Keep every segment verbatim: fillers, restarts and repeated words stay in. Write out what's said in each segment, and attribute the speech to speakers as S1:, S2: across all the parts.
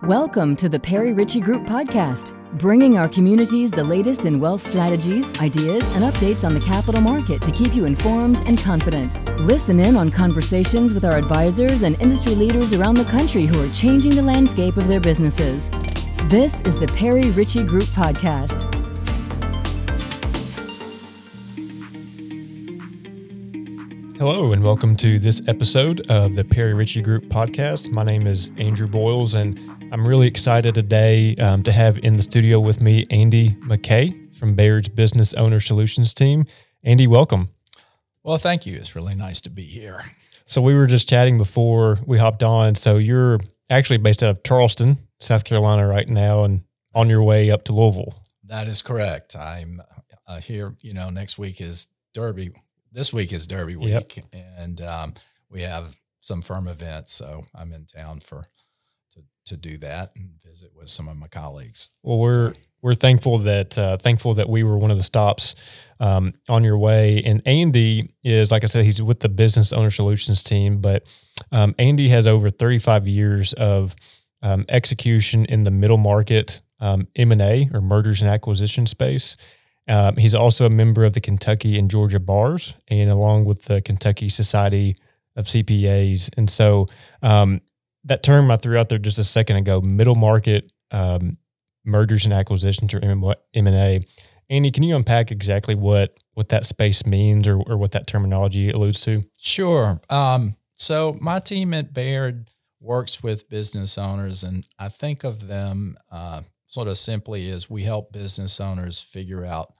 S1: Welcome to the Perry Ritchie Group podcast, bringing our communities the latest in wealth strategies, ideas, and updates on the capital market to keep you informed and confident. Listen in on conversations with our advisors and industry leaders around the country who are changing the landscape of their businesses. This is the Perry Ritchie Group podcast.
S2: Hello, and welcome to this episode of the Perry Ritchie Group podcast. My name is Andrew Boyles, and I'm really excited today um, to have in the studio with me Andy McKay from Baird's Business Owner Solutions team. Andy, welcome.
S3: Well, thank you. It's really nice to be here.
S2: So we were just chatting before we hopped on. So you're actually based out of Charleston, South Carolina right now, and on your way up to Louisville.
S3: That is correct. I'm uh, here, you know, next week is Derby. This week is Derby week, yep. and um, we have some firm events, so I'm in town for to, to do that and visit with some of my colleagues.
S2: Well, we're so. we're thankful that uh, thankful that we were one of the stops um, on your way. And Andy is, like I said, he's with the Business Owner Solutions team, but um, Andy has over thirty-five years of um, execution in the middle market um, M and A or mergers and acquisition space. Um, he's also a member of the Kentucky and Georgia bars, and along with the Kentucky Society of C P As. And so um, that term I threw out there just a second ago, middle market um, mergers and acquisitions, or M and A. Andy, can you unpack exactly what what that space means, or, or what that terminology alludes to?
S3: Sure. Um, so my team at Baird works with business owners, and I think of them uh, sort of simply as we help business owners figure out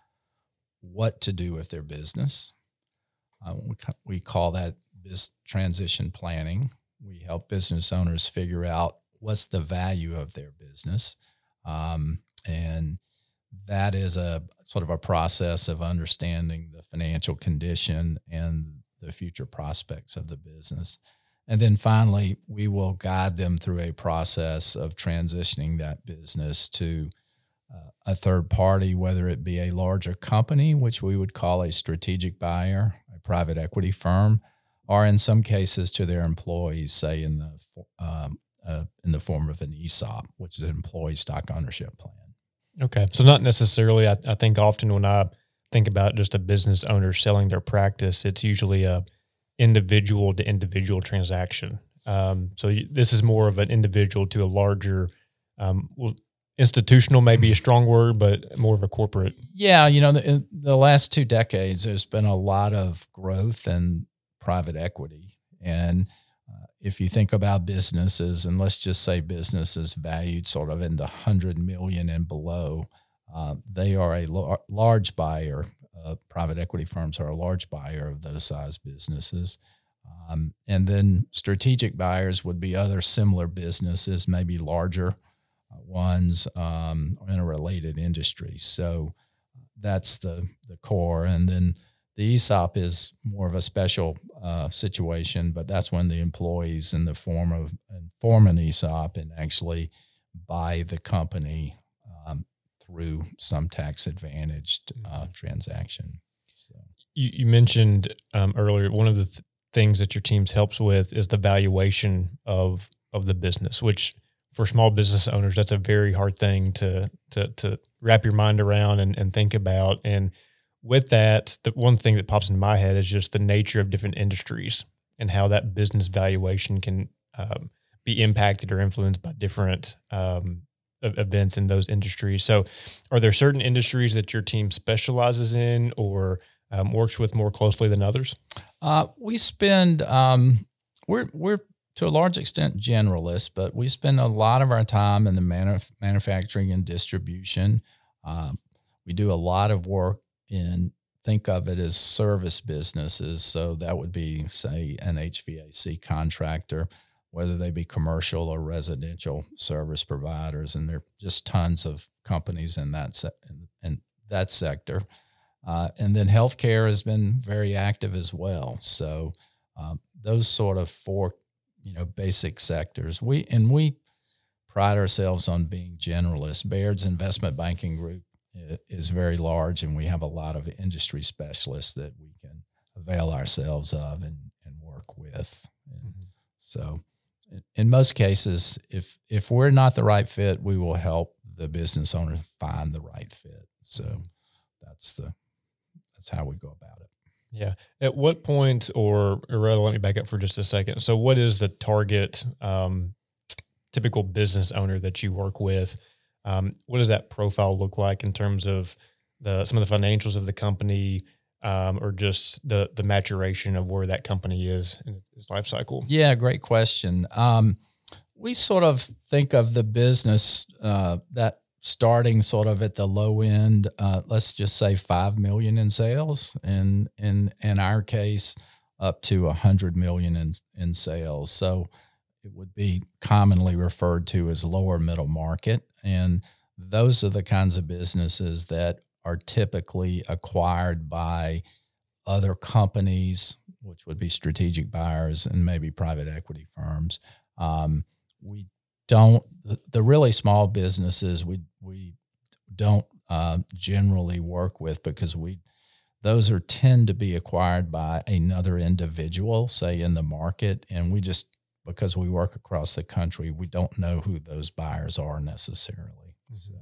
S3: what to do with their business. Uh, we, we call that biz transition planning. We help business owners figure out what's the value of their business. Um, and that is a sort of a process of understanding the financial condition and the future prospects of the business. And then finally, we will guide them through a process of transitioning that business to uh, a third party, whether it be a larger company, which we would call a strategic buyer, a private equity firm, or in some cases to their employees, say in the um, uh, in the form of an E S O P, which is an employee stock ownership plan.
S2: Okay, so not necessarily. I, I think often when I think about just a business owner selling their practice, it's usually a individual to individual transaction. Um, so this is more of an individual to a larger, um, well, institutional may be a strong word, but more of a corporate.
S3: Yeah. You know, the, in the last two decades, there's been a lot of growth in private equity. And uh, if you think about businesses, and let's just say businesses valued sort of in the hundred million and below, uh, they are a lar- large buyer. Uh, private equity firms are a large buyer of those size businesses. Um, and then strategic buyers would be other similar businesses, maybe larger uh, ones um, in a related industry. So that's the, the core. And then the E S O P is more of a special uh, situation, but that's when the employees in the form of form an E S O P and actually buy the company um, through some tax-advantaged uh, transaction. So.
S2: You, you mentioned um, earlier, one of the th- things that your teams helps with is the valuation of of the business, which for small business owners, that's a very hard thing to to to wrap your mind around and, and think about. And with that, the one thing that pops into my head is just the nature of different industries and how that business valuation can um, be impacted or influenced by different um events in those industries. So are there certain industries that your team specializes in or um, works with more closely than others?
S3: Uh, we spend, um, we're, we're to a large extent generalists, but we spend a lot of our time in the manuf- manufacturing and distribution. Um, we do a lot of work in, think of it as service businesses. So that would be, say, an H V A C contractor, whether they be commercial or residential service providers, and there are just tons of companies in that se- in, in that sector. Uh, and then healthcare has been very active as well. So um, those sort of four, you know, basic sectors. We and we pride ourselves on being generalists. Baird's investment banking group is very large, and we have a lot of industry specialists that we can avail ourselves of and, and work with. And mm-hmm. So. in most cases, if if we're not the right fit, we will help the business owner find the right fit. So that's the that's how we go about it.
S2: Yeah. At what point, or, or rather, let me back up for just a second. So, what is the target um, typical business owner that you work with? Um, what does that profile look like in terms of the some of the financials of the company, um, or just the the maturation of where that company is in its life cycle?
S3: Yeah, great question. Um, we sort of think of the business uh, that starting sort of at the low end, uh, let's just say five million in sales, and in in our case, up to a hundred million in in sales. So it would be commonly referred to as lower middle market, and those are the kinds of businesses that are typically acquired by other companies, which would be strategic buyers and maybe private equity firms. Um, we don't the, the really small businesses we we don't uh, generally work with, because we those are tend to be acquired by another individual, say in the market, and we just because we work across the country, we don't know who those buyers are necessarily. So,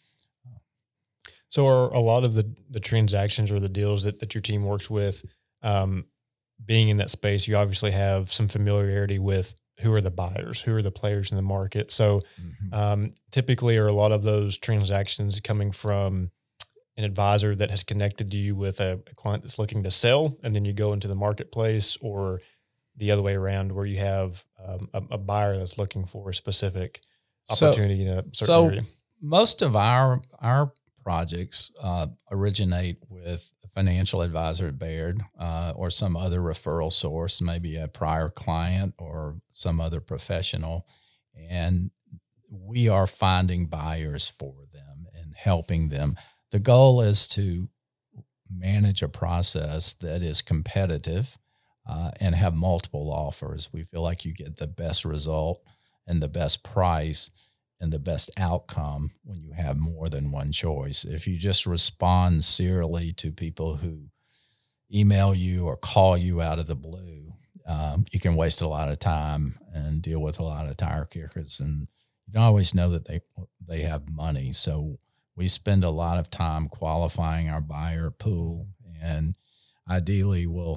S2: so are a lot of the the transactions or the deals that, that your team works with, um, being in that space, you obviously have some familiarity with who are the buyers, who are the players in the market. So mm-hmm. um, typically are a lot of those transactions coming from an advisor that has connected you with a, a client that's looking to sell, and then you go into the marketplace, or the other way around where you have um, a, a buyer that's looking for a specific opportunity so, in a certain
S3: so
S2: area?
S3: Most of our, our projects uh, originate with a financial advisor at Baird uh, or some other referral source, maybe a prior client or some other professional. And we are finding buyers for them and helping them. The goal is to manage a process that is competitive uh, and have multiple offers. We feel like you get the best result and the best price and the best outcome when you have more than one choice. If you just respond serially to people who email you or call you out of the blue, um, you can waste a lot of time and deal with a lot of tire kickers, and you don't always know that they they have money. So we spend a lot of time qualifying our buyer pool, and ideally we'll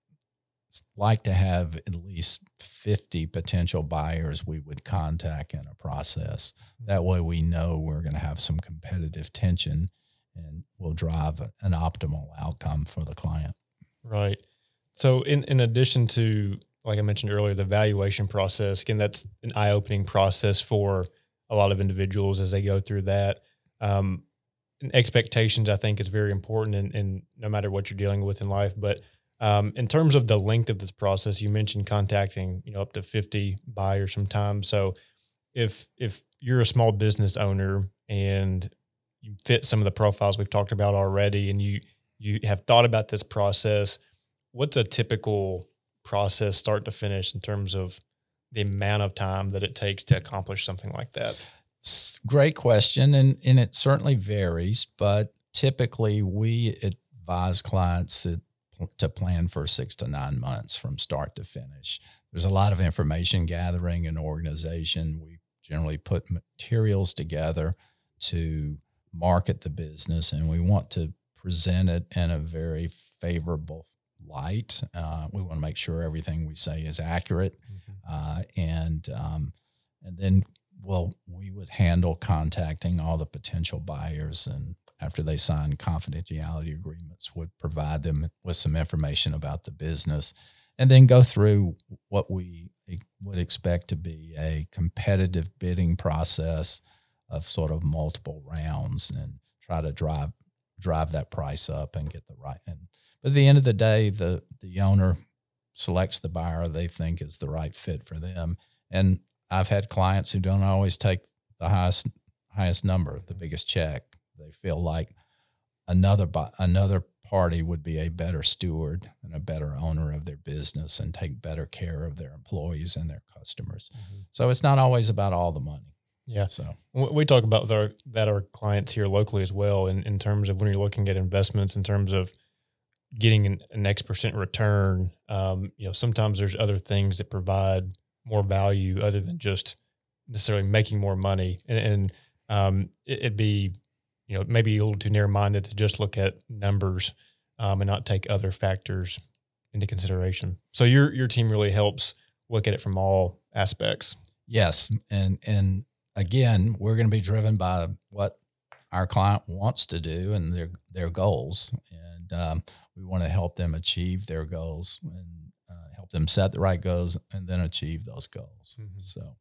S3: like to have at least fifty potential buyers we would contact in a process. That way we know we're going to have some competitive tension and will drive an optimal outcome for the client.
S2: Right. So in, in addition to, like I mentioned earlier, the valuation process, again, that's an eye-opening process for a lot of individuals as they go through that. Um, and expectations, I think, is very important in, in no matter what you're dealing with in life. But um, in terms of the length of this process, you mentioned contacting, you know, up to fifty buyers sometimes. So if if you're a small business owner and you fit some of the profiles we've talked about already, and you you have thought about this process, what's a typical process start to finish in terms of the amount of time that it takes to accomplish something like that?
S3: Great question. And, and it certainly varies, but typically we advise clients to, to plan for six to nine months from start to finish. There's a lot of information gathering and organization. We generally put materials together to market the business, and we want to present it in a very favorable light. Uh, we want to make sure everything we say is accurate. Mm-hmm. Uh, and, um, and then, well, we would handle contacting all the potential buyers, and after they sign confidentiality agreements, would provide them with some information about the business, and then go through what we would expect to be a competitive bidding process of sort of multiple rounds, and try to drive drive that price up and get the right. And but at the end of the day, the the owner selects the buyer they think is the right fit for them. And I've had clients who don't always take the highest highest number, the biggest check. They feel like another another party would be a better steward and a better owner of their business and take better care of their employees and their customers. Mm-hmm. So it's not always about all the money.
S2: Yeah.
S3: So
S2: we talk about the, that our clients here locally as well, in, in terms of when you're looking at investments, in terms of getting an, an X percent return. Um, you know, sometimes there's other things that provide more value other than just necessarily making more money. And, and um, it, it'd be, you know, maybe a little too narrow-minded to just look at numbers um, and not take other factors into consideration. So your your team really helps look at it from all aspects.
S3: Yes, and and again, we're going to be driven by what our client wants to do and their their goals, and um, we want to help them achieve their goals and uh, help them set the right goals and then achieve those goals. Mm-hmm. So,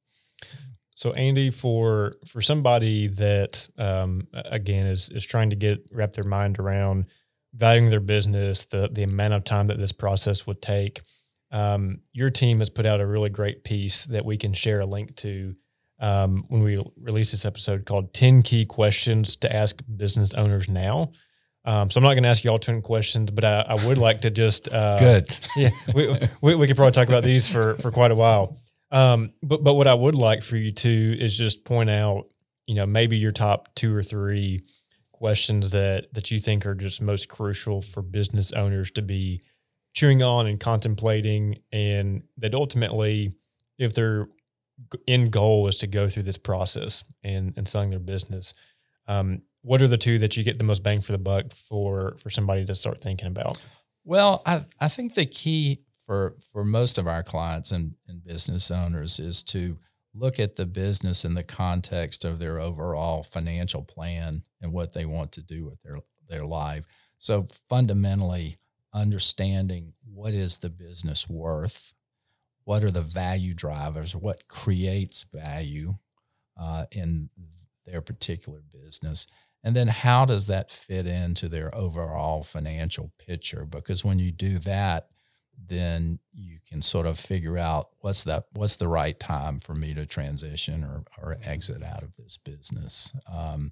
S2: so Andy, for for somebody that um, again is is trying to get wrap their mind around valuing their business, the the amount of time that this process would take, um, your team has put out a really great piece that we can share a link to um, when we release this episode called ten Key Questions to Ask Business Owners Now. Um, so I'm not going to ask you all ten questions, but I, I would like to just uh,
S3: good.
S2: Yeah, we, we we could probably talk about these for for quite a while. Um, but but what I would like for you to is just point out, you know, maybe your top two or three questions that that you think are just most crucial for business owners to be chewing on and contemplating, and that ultimately, if their end goal is to go through this process and, and selling their business, um, what are the two that you get the most bang for the buck for for somebody to start thinking about?
S3: Well, I I think the key for for most of our clients and, and business owners is to look at the business in the context of their overall financial plan and what they want to do with their, their life. So fundamentally understanding what is the business worth, what are the value drivers, what creates value uh, in their particular business, and then how does that fit into their overall financial picture? Because when you do that, then you can sort of figure out what's that, what's the right time for me to transition or, or exit out of this business. Um,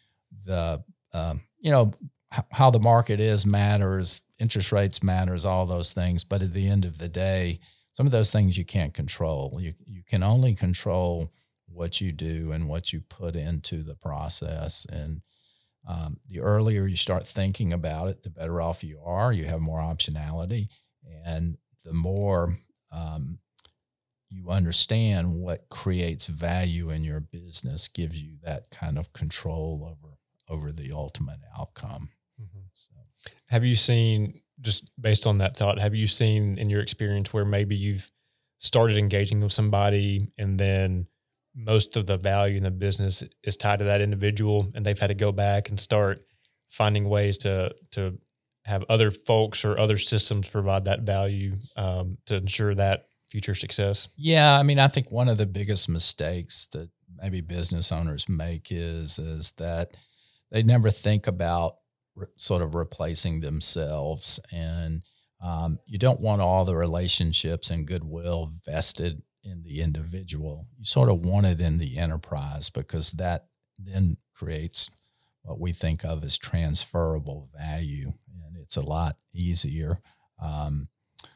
S3: the, um, you know, h- how the market is matters, interest rates matters, all those things. But at the end of the day, some of those things you can't control. You, you can only control what you do and what you put into the process. And um, the earlier you start thinking about it, the better off you are. You have more optionality. And the more um, you understand what creates value in your business gives you that kind of control over over the ultimate outcome.
S2: Mm-hmm. So, have you seen, just based on that thought, have you seen in your experience where maybe you've started engaging with somebody and then most of the value in the business is tied to that individual and they've had to go back and start finding ways to to have other folks or other systems provide that value um, to ensure that future success?
S3: Yeah. I mean, I think one of the biggest mistakes that maybe business owners make is, is that they never think about re- sort of replacing themselves. And um, you don't want all the relationships and goodwill vested in the individual. You sort of want it in the enterprise because that then creates what we think of as transferable value. And it's a lot easier. Um,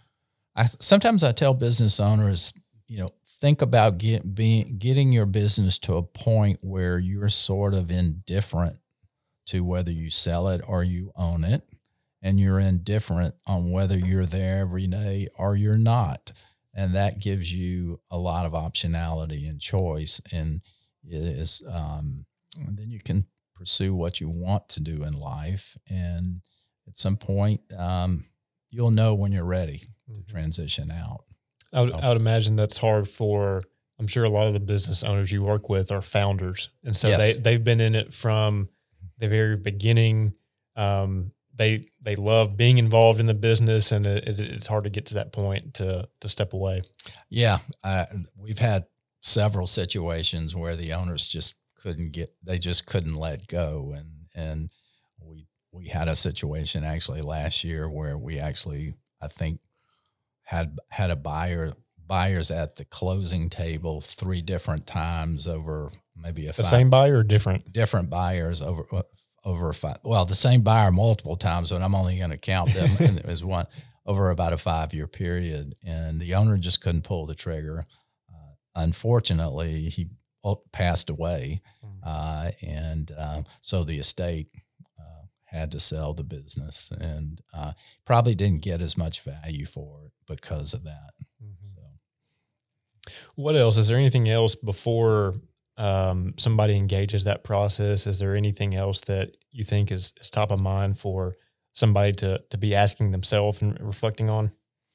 S3: I, sometimes I tell business owners, you know, think about get, being, getting your business to a point where you're sort of indifferent to whether you sell it or you own it, and you're indifferent on whether you're there every day or you're not. And that gives you a lot of optionality and choice. And it is, um, and then you can pursue what you want to do in life. And at some point, um, you'll know when you're ready to transition out.
S2: I would,
S3: So,
S2: I would imagine that's hard for, I'm sure a lot of the business owners you work with are founders. And so
S3: Yes.
S2: they, they've been in it from the very beginning. Um, they, they love being involved in the business, and it, it, it's hard to get to that point to, to step away.
S3: yeah, uh, we've had several situations where the owners just couldn't get, they just couldn't let go. And, and we, we had a situation actually last year where we actually, I think, had, had a buyer, buyers at the closing table three different times over maybe a
S2: The
S3: five,
S2: same buyer or different?
S3: different buyers over, over five, well, the same buyer multiple times, but I'm only going to count them as one over about a five year period. And the owner just couldn't pull the trigger. Uh, unfortunately, he passed away. Uh, and uh, so the estate uh, had to sell the business, and uh, probably didn't get as much value for it because of that.
S2: Mm-hmm.
S3: So.
S2: What else? Is there anything else before um, somebody engages that process? Is there anything else that you think is, is top of mind for somebody to to be asking themselves and reflecting on?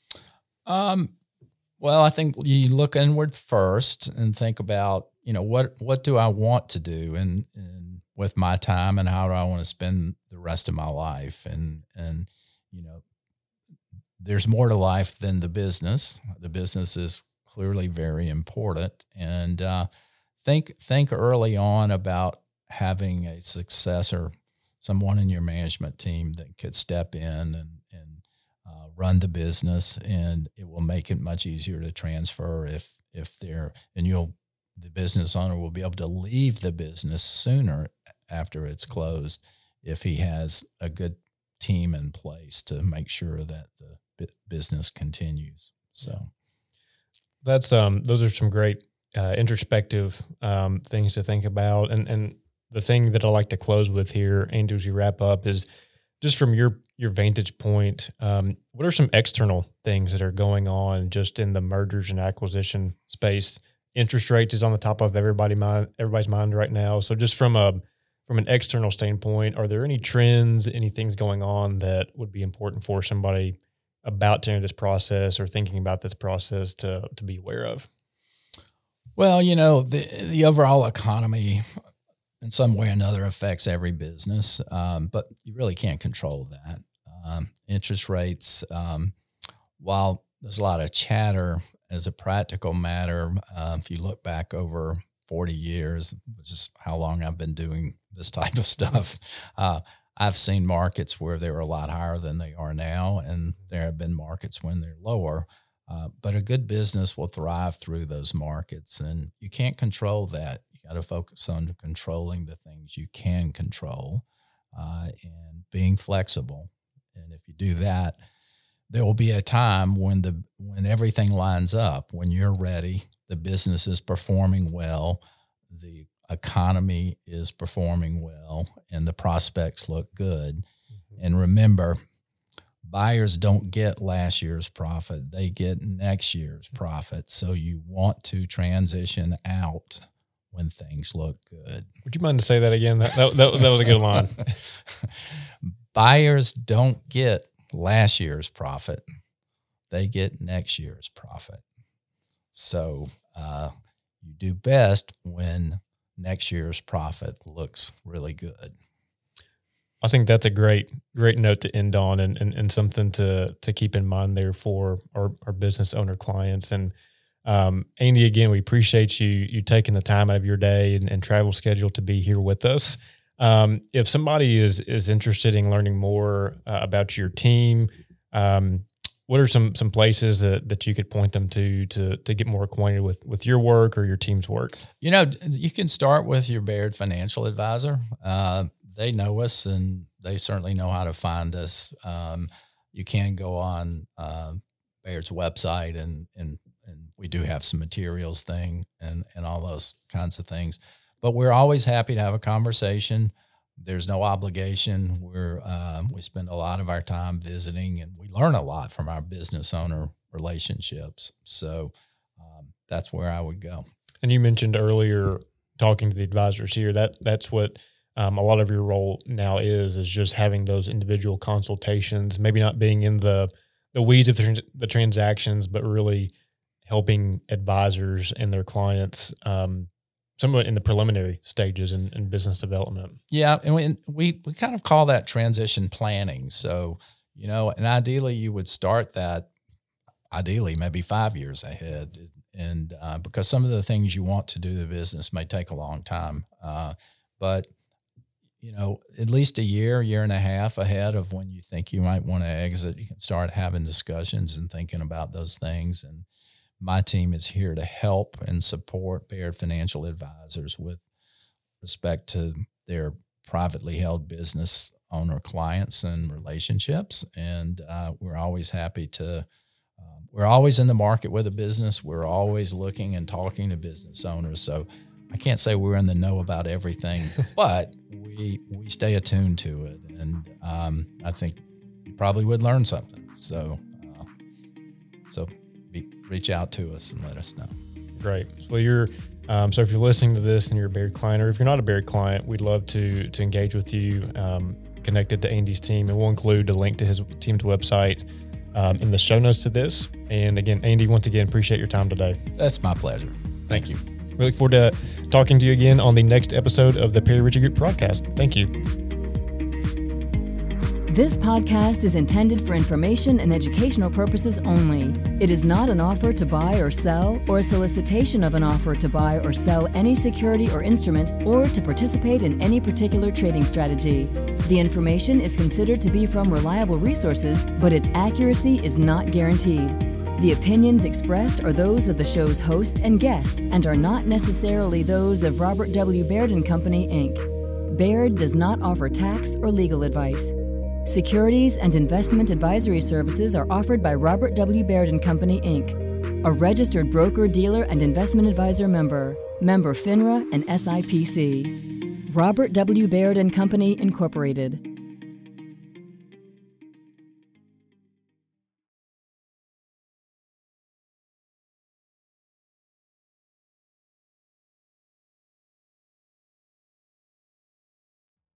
S3: Um, well, I think you look inward first and think about, you know, what what do I want to do and and with my time, and how do I want to spend the rest of my life? And and you know, there's more to life than the business. The business is clearly very important, and uh, think think early on about having a successor, someone in your management team that could step in and and uh, run the business, and it will make it much easier to transfer if if they're and you'll the business owner will be able to leave the business sooner after it's closed if he has a good team in place to make sure that the bu- business continues. So
S2: That's um those are some great uh, introspective um, things to think about, and and the thing that I like to close with here, Andrew, as we wrap up, is just from your your vantage point. Um, what are some external things that are going on just in the mergers and acquisition space? Interest rates is on the top of everybody mind everybody's mind right now. So just from a from an external standpoint, are there any trends, any things going on that would be important for somebody about to enter this process or thinking about this process to to be aware of?
S3: well, you know, the the overall economy in some way or another affects every business, um, but you really can't control that. Um, interest rates, um, while there's a lot of chatter, as a practical matter, uh, if you look back over forty years, which is how long I've been doing this type of stuff, uh, I've seen markets where they were a lot higher than they are now, and there have been markets when they're lower. Uh, but a good business will thrive through those markets, and you can't control that. You got to focus on controlling the things you can control, uh, and being flexible. And if you do that, there will be a time when the when everything lines up, when you're ready, the business is performing well, the economy is performing well, and the prospects look good. Mm-hmm. And remember, buyers don't get last year's profit, they get next year's profit. So you want to transition out when things look good.
S2: Would you mind to say that again? That that, that, that was a good line.
S3: Buyers don't get last year's profit, they get next year's profit. So uh, you do best when next year's profit looks really good.
S2: I think that's a great, great note to end on, and, and, and something to to keep in mind there for our, our business owner clients. And um, Andy, again, we appreciate you you taking the time out of your day and, and travel schedule to be here with us. Um, if somebody is is interested in learning more uh, about your team, um, what are some some places that, that you could point them to to to get more acquainted with with your work or your team's work?
S3: You know, you can start with your Baird financial advisor. Uh, they know us, and they certainly know how to find us. Um, you can go on uh, Baird's website, and and and we do have some materials thing and and all those kinds of things. But we're always happy to have a conversation. There's no obligation. We're um, we spend a lot of our time visiting, and we learn a lot from our business owner relationships. So um, that's where I would go.
S2: And you mentioned earlier talking to the advisors here. That that's what um, a lot of your role now is is just having those individual consultations. Maybe not being in the the weeds of the, trans- the transactions, but really helping advisors and their clients. Um, Somewhat in the preliminary stages in, in business development.
S3: Yeah, and we, we we kind of call that transition planning. So, you know, and ideally you would start that, ideally maybe five years ahead, and uh, because some of the things you want to do the business may take a long time, uh, but you know, at least a year, year and a half ahead of when you think you might want to exit, you can start having discussions and thinking about those things. And my team is here to help and support Baird Financial Advisors with respect to their privately held business owner clients and relationships. And uh, we're always happy to, um, we're always in the market with a business. We're always looking and talking to business owners. So I can't say we're in the know about everything, but we we stay attuned to it. And um, I think you probably would learn something. So, uh, so. reach out to us and let us know.
S2: Great. Well, you're um, so if you're listening to this and you're a Baird client, or if you're not a Baird client, we'd love to to engage with you, um, connected to Andy's team, and we'll include a link to his team's website um, in the show notes to this. And again, Andy, once again, appreciate your time today.
S3: That's my pleasure.
S2: Thank you. We look forward to talking to you again on the next episode of the Perry Ritchie Group podcast. Thank you.
S1: This podcast is intended for information and educational purposes only. It is not an offer to buy or sell, or a solicitation of an offer to buy or sell any security or instrument, or to participate in any particular trading strategy. The information is considered to be from reliable resources, but its accuracy is not guaranteed. The opinions expressed are those of the show's host and guest, and are not necessarily those of Robert W. Baird and Company, Incorporated. Baird does not offer tax or legal advice. Securities and investment advisory services are offered by Robert W. Baird and Company, Incorporated, a registered broker, dealer, and investment advisor member, member FINRA and S I P C. Robert W. Baird and Company, Incorporated.